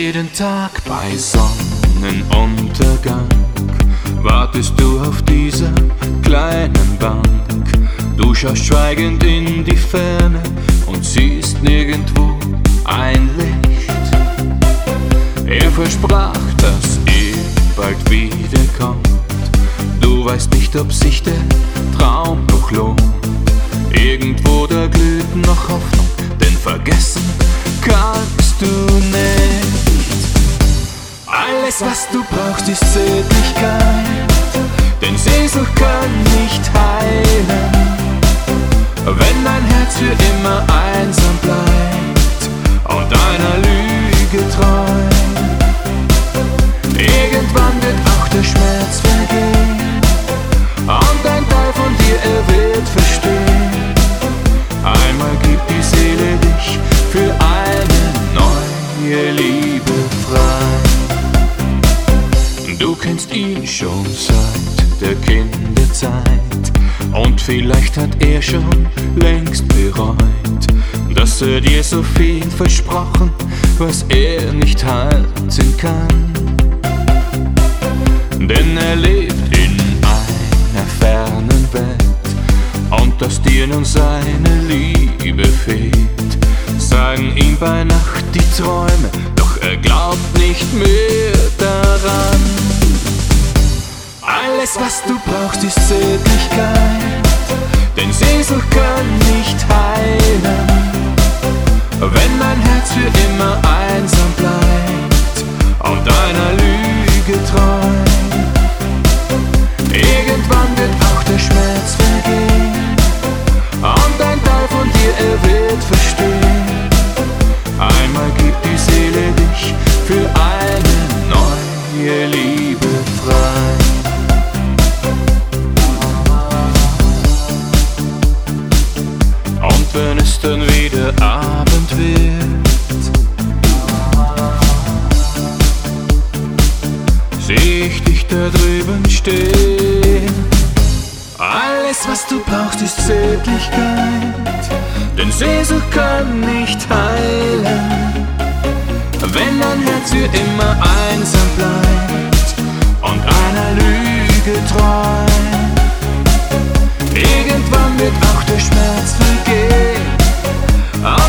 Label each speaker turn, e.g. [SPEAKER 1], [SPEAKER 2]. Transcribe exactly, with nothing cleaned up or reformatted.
[SPEAKER 1] Jeden Tag bei Sonnenuntergang wartest du auf dieser kleinen Bank. Du schaust schweigend in die Ferne und siehst nirgendwo ein Licht. Er versprach, dass er bald wiederkommt. Du weißt nicht, ob sich der Traum noch lohnt. Irgendwo da glüht noch Hoffnung, denn vergessen kannst du nicht. Alles, was du brauchst, ist Zärtlichkeit, denn Sehnsucht kann nicht heilen, wenn dein Herz für immer einsam bleibt und einer Lüge treu. Irgendwann wird auch der Schmerz vergehen und ein Teil von dir, er wird verstehen. Einmal gibt die Seele dich für eine neue Liebe frei. Du kennst ihn schon seit der Kinderzeit und vielleicht hat er schon längst bereut, dass er dir so viel versprochen, was er nicht halten kann. Denn er lebt in einer fernen Welt und dass dir nun seine Liebe fehlt, sagen ihm bei Nacht die Träume, doch er glaubt nicht mehr daran. Alles, was du brauchst, ist Zärtlichkeit, denn Sehnsucht kann nicht heilen, wenn dein Herz für immer einsam bleibt und deiner Lüge treu. Irgendwann wird auch der Schmerz vergehen und ein Teil von dir, er wird verstehen. Einmal gibt die Seele dich für eine neue Liebe frei. Und wenn es dann wieder Abend wird, seh ich dich da drüben stehen. Alles, was du brauchst, ist Zärtlichkeit, denn Sehnsucht kann nicht heilen, wenn dein Herz für immer einsam bleibt und einer Lüge treu. Irgendwann wird auch der Schmerz vergehen